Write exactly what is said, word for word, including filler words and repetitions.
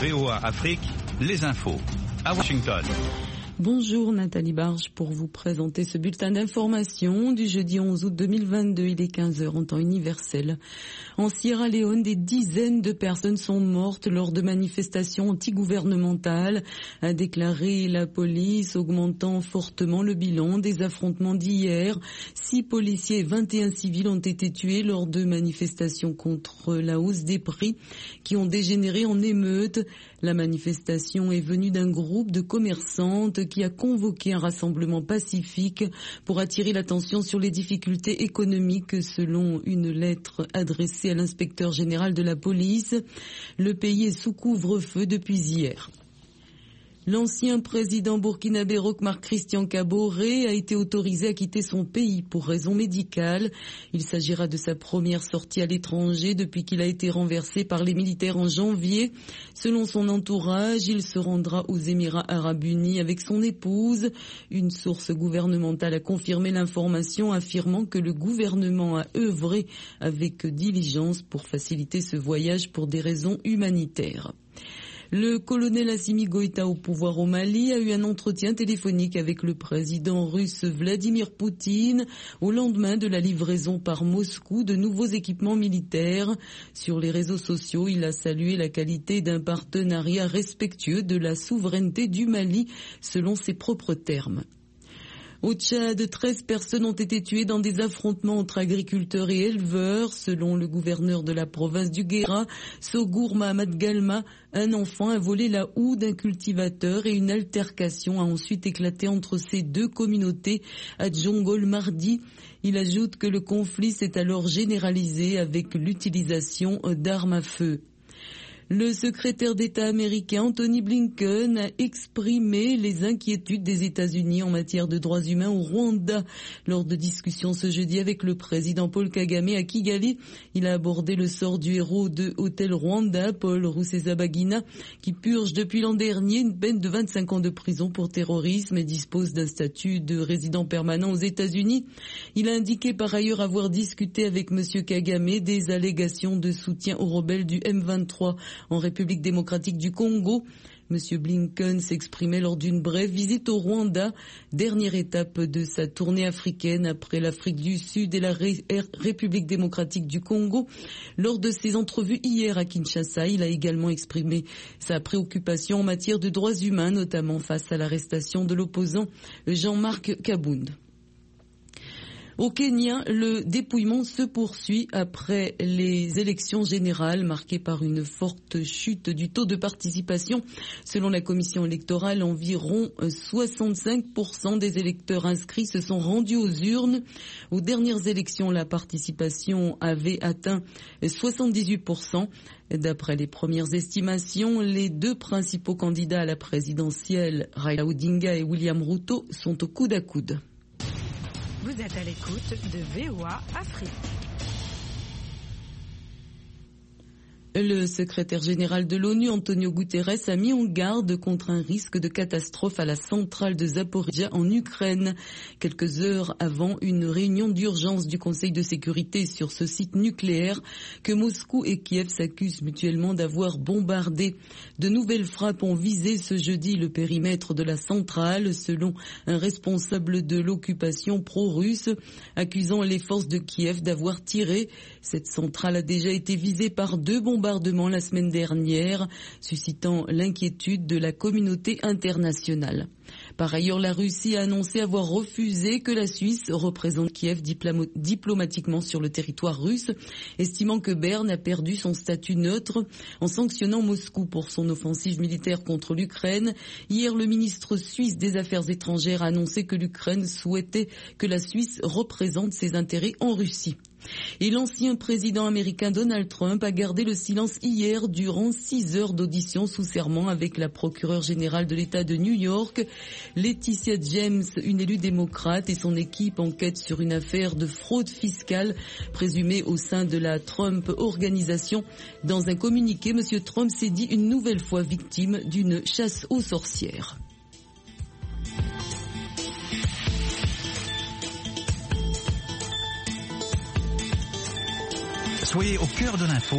V O A Afrique, les infos. À Washington. Bonjour Nathalie Barge pour vous présenter ce bulletin d'information du jeudi onze août deux mille vingt-deux. Il est quinze heures en temps universel. En Sierra Leone, des dizaines de personnes sont mortes lors de manifestations antigouvernementales, a déclaré la police, augmentant fortement le bilan des affrontements d'hier. Six policiers et vingt et un civils ont été tués lors de manifestations contre la hausse des prix qui ont dégénéré en émeutes. La manifestation est venue d'un groupe de commerçantes qui a convoqué un rassemblement pacifique pour attirer l'attention sur les difficultés économiques selon une lettre adressée à l'inspecteur général de la police. Le pays est sous couvre-feu depuis hier. L'ancien président burkinabé Roch-Marc Christian Kaboré a été autorisé à quitter son pays pour raisons médicales. Il s'agira de sa première sortie à l'étranger depuis qu'il a été renversé par les militaires en janvier. Selon son entourage, il se rendra aux Émirats arabes unis avec son épouse. Une source gouvernementale a confirmé l'information, affirmant que le gouvernement a œuvré avec diligence pour faciliter ce voyage pour des raisons humanitaires. Le colonel Assimi Goïta, au pouvoir au Mali, a eu un entretien téléphonique avec le président russe Vladimir Poutine au lendemain de la livraison par Moscou de nouveaux équipements militaires. Sur les réseaux sociaux, il a salué la qualité d'un partenariat respectueux de la souveraineté du Mali, selon ses propres termes. Au Tchad, treize personnes ont été tuées dans des affrontements entre agriculteurs et éleveurs. Selon le gouverneur de la province du Guéra, Sogour Mahamad Galma, un enfant a volé la houe d'un cultivateur et une altercation a ensuite éclaté entre ces deux communautés à Djongol mardi. Il ajoute que le conflit s'est alors généralisé avec l'utilisation d'armes à feu. Le secrétaire d'État américain Anthony Blinken a exprimé les inquiétudes des États-Unis en matière de droits humains au Rwanda. Lors de discussions ce jeudi avec le président Paul Kagame à Kigali, il a abordé le sort du héros de Hotel Rwanda, Paul Rusesabagina, qui purge depuis l'an dernier une peine de vingt-cinq ans de prison pour terrorisme et dispose d'un statut de résident permanent aux États-Unis. Il a indiqué par ailleurs avoir discuté avec M. Kagame des allégations de soutien aux rebelles du M vingt-trois en République démocratique du Congo. Monsieur Blinken s'exprimait lors d'une brève visite au Rwanda, dernière étape de sa tournée africaine après l'Afrique du Sud et la Ré- République démocratique du Congo. Lors de ses entrevues hier à Kinshasa, il a également exprimé sa préoccupation en matière de droits humains, notamment face à l'arrestation de l'opposant Jean-Marc Kabound. Au Kenya, le dépouillement se poursuit après les élections générales marquées par une forte chute du taux de participation. Selon la commission électorale, environ soixante-cinq pour cent des électeurs inscrits se sont rendus aux urnes. Aux dernières élections, la participation avait atteint soixante-dix-huit pour cent. D'après les premières estimations, les deux principaux candidats à la présidentielle, Raila Odinga et William Ruto, sont au coude à coude. Vous êtes à l'écoute de V O A Afrique. Le secrétaire général de l'ONU, Antonio Guterres, a mis en garde contre un risque de catastrophe à la centrale de Zaporizhzhia en Ukraine. Quelques heures avant une réunion d'urgence du Conseil de sécurité sur ce site nucléaire que Moscou et Kiev s'accusent mutuellement d'avoir bombardé. De nouvelles frappes ont visé ce jeudi le périmètre de la centrale, selon un responsable de l'occupation pro-russe, accusant les forces de Kiev d'avoir tiré. Cette centrale a déjà été visée par deux bombardements la semaine dernière, suscitant l'inquiétude de la communauté internationale. Par ailleurs, la Russie a annoncé avoir refusé que la Suisse représente Kiev diplom- diplomatiquement sur le territoire russe, estimant que Berne a perdu son statut neutre en sanctionnant Moscou pour son offensive militaire contre l'Ukraine. Hier, le ministre suisse des Affaires étrangères a annoncé que l'Ukraine souhaitait que la Suisse représente ses intérêts en Russie. Et l'ancien président américain Donald Trump a gardé le silence hier durant six heures d'audition sous serment avec la procureure générale de l'État de New York. Laetitia James, une élue démocrate, et son équipe enquêtent sur une affaire de fraude fiscale présumée au sein de la Trump Organisation. Dans un communiqué, M. Trump s'est dit une nouvelle fois victime d'une chasse aux sorcières. Soyez au cœur de l'info